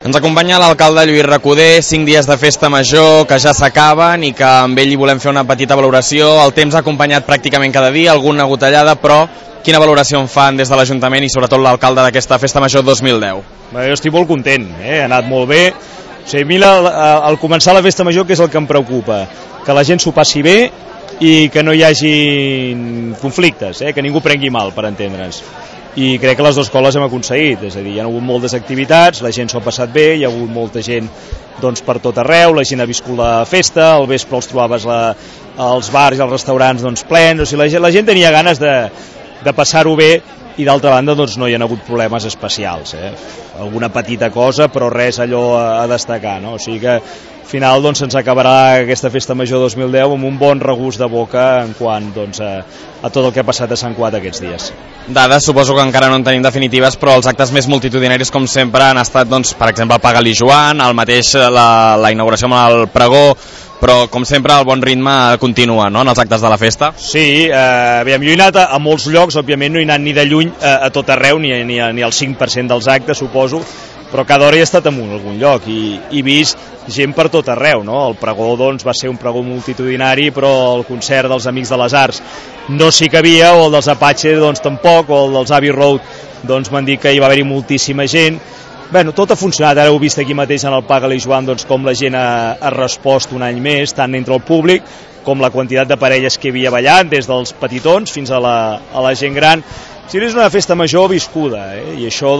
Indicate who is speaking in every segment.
Speaker 1: Ens acompanya l'alcalde Lluís Recoder, 5 dies de festa major que ja s'acaben i que amb ell hi volem fer una petita valoració. El temps ha acompanyat pràcticament cada dia, alguna gotellada, però quina valoració en fan des de l'Ajuntament i sobretot l'alcalde d'aquesta festa major 2010?
Speaker 2: Jo estic molt content, ha anat molt bé. O sigui, a mi al començar la festa major, què és el que em preocupa? Que la gent s'ho passi bé i que no hi hagi conflictes, que ningú prengui mal, per entendre'ns. I crec que les dues coses hem aconseguit, és a dir, hi ha hagut moltes activitats, la gent s'ho ha passat bé, hi ha hagut molta gent per tot arreu, la gent ha viscut la festa, al vespre els trobaves als bars i als restaurants plens, o sigui, la gent tenia ganes de passar-ho bé i d'altra banda no hi ha hagut problemes especials, alguna petita cosa però res allò a destacar, no? O sigui que al final se'ns acabarà aquesta festa major 2010 amb un bon regust de boca en quant a tot el que ha passat a Sant Cugat aquests dies.
Speaker 1: Dades suposo que encara no en tenim definitives, però els actes més multitudinaris com sempre han estat, per exemple, el Paga-li Joan, el mateix la inauguració amb el pregó, però com sempre el bon ritme continua, no?, en els actes de la festa.
Speaker 2: Sí, jo he anat a molts llocs, òbviament no he anat ni de lluny a tot arreu, ni al 5% dels actes, suposo, però cada hora he estat en algun lloc i he vist gent per tot arreu, no? El pregó va ser un pregó multitudinari, però el concert dels Amics de les Arts no s'hi cabia, o el dels Apache tampoc, o el dels Abbey Road m'han dit que hi va haver-hi moltíssima gent. Bueno, tot ha funcionat, ara heu vist aquí mateix en el Paga-li Joan com la gent ha respost un any més, tant entre el públic com la quantitat de parelles que hi havia ballant, des dels petitons fins a la gent gran. O sigui, és una festa major viscuda, i això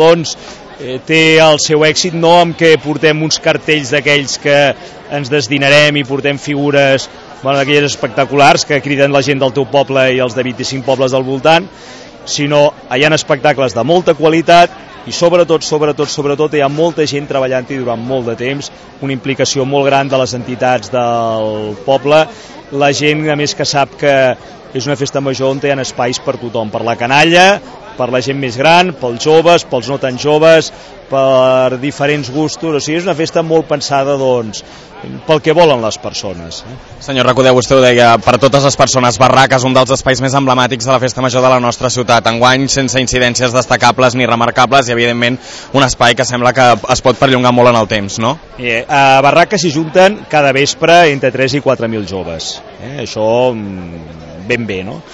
Speaker 2: té el seu èxit no amb que portem uns cartells d'aquells que ens desdinarem i portem figures d'aquelles espectaculars que criden la gent del teu poble i els de 25 pobles del voltant, sinó hi ha espectacles de molta qualitat i sobretot hi ha molta gent treballant-hi durant molt de temps, una implicació molt gran de les entitats del poble, la gent a més que sap que és una festa major on hi ha espais per tothom, per la canalla, per la gent més gran, pels joves, pels no tan joves, per diferents gustos, o sigui, és una festa molt pensada pel que volen les persones.
Speaker 1: Senyor Recoder, vostè ho deia, per totes les persones, Barraques, un dels espais més emblemàtics de la festa major de la nostra ciutat, enguany sense incidències destacables ni remarcables i evidentment un espai que sembla que es pot perllongar molt en el temps, no?
Speaker 2: A Barraques s'hi junten cada vespre entre 3 i 4.000 joves, això ben bé, no?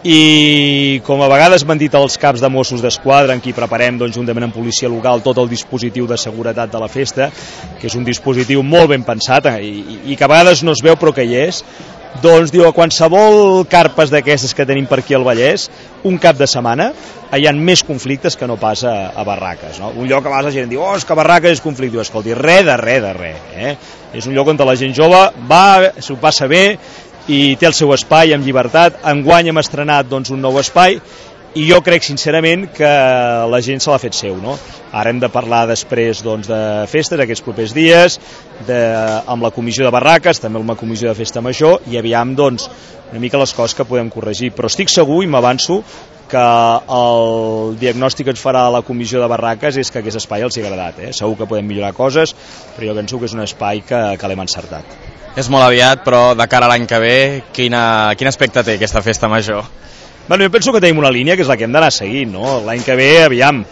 Speaker 2: I com a vegades m'han dit els caps de Mossos d'Esquadra, en qui preparem juntament amb policia local tot el dispositiu de seguretat de la festa, que és un dispositiu molt ben pensat i que a vegades no es veu però que hi és, diu, a qualsevol carpes d'aquestes que tenim per aquí al Vallès, un cap de setmana hi ha més conflictes que no pas a Barraques, no? Un lloc que a vegades la gent diu, és que Barraques és conflictiu, escolti, res de res, és un lloc on la gent jove va, s'ho passa bé i té el seu espai amb llibertat. Enguany hem estrenat un nou espai i jo crec sincerament que la gent se l'ha fet seu, no? Ara hem de parlar després de festes aquests propers dies, amb la comissió de Barraques, també amb la comissió de festa major, i aviam una mica les coses que podem corregir, però estic segur i m'avanço que el diagnòstic que ens farà la comissió de Barraques és que aquest espai els ha agradat, segur que podem millorar coses, però jo penso que és un espai que l'hem encertat.
Speaker 1: És molt aviat, però de cara a l'any que ve, quin aspecte té aquesta festa major?
Speaker 2: Jo penso que tenim una línia que és la que hem d'anar seguint, no? L'any que ve, aviam,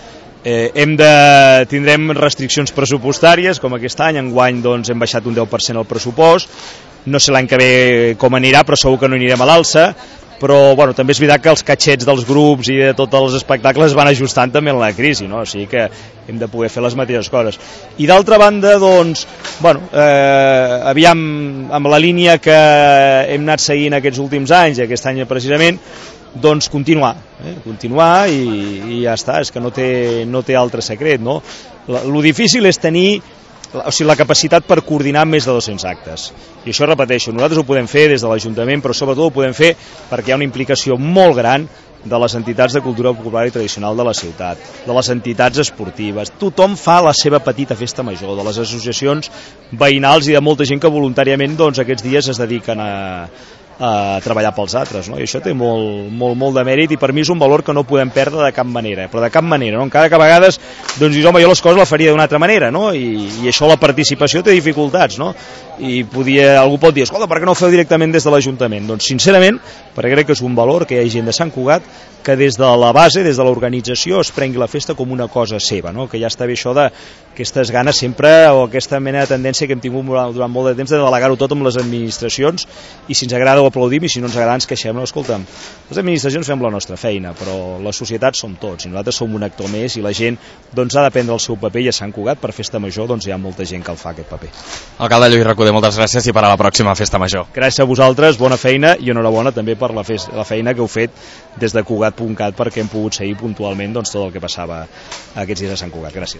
Speaker 2: tindrem restriccions pressupostàries, com aquest any, enguany hem baixat un 10% el pressupost, no sé l'any que ve com anirà, però segur que no anirem a l'alça, però també és veritat que els catxets dels grups i de tots els espectacles es van ajustant també en la crisi, no? O sigui que hem de poder fer les mateixes coses. I d'altra banda, aviam, amb la línia que hem anat seguint aquests últims anys, i aquest any precisament, continuar i ja està, és que no té altre secret, no? Lo difícil és tenir la capacitat per coordinar més de 200 actes. I això repeteixo, nosaltres ho podem fer des de l'Ajuntament, però sobretot ho podem fer perquè hi ha una implicació molt gran de les entitats de cultura popular i tradicional de la ciutat, de les entitats esportives. Tothom fa la seva petita festa major, de les associacions veïnals i de molta gent que voluntàriament aquests dies es dediquen a treballar pels altres, no? I això té molt de mèrit i per mi és un valor que no podem perdre de cap manera, però de cap manera, no? Encara que a vegades dius, home, jo les coses les faria d'una altra manera, no? I això, la participació té dificultats, no? I algú pot dir, escolta, per què no ho feu directament des de l'Ajuntament? Doncs sincerament, perquè crec que és un valor que hi ha gent de Sant Cugat que des de la base, des de l'organització, es prengui la festa com una cosa seva, no? Que ja està bé això aquestes ganes sempre, o aquesta mena de tendència que hem tingut durant molt de temps de delegar-ho tot amb les administracions, i si ens agrada ho aplaudim i si no ens agrada ens queixem. No, escolta'm, les administracions fem la nostra feina, però la societat som tots i nosaltres som un actor més, i la gent doncs, ha de prendre el seu paper, i a Sant Cugat per Festa Major doncs, hi ha molta gent que el fa aquest paper.
Speaker 1: Alcalde Lluís Recoder, moltes gràcies i per a la pròxima Festa Major.
Speaker 2: Gràcies a vosaltres, bona feina i enhorabona també per la feina que heu fet des de Cugat.cat perquè hem pogut seguir puntualment doncs, tot el que passava aquests dies a Sant Cugat. Gràcies.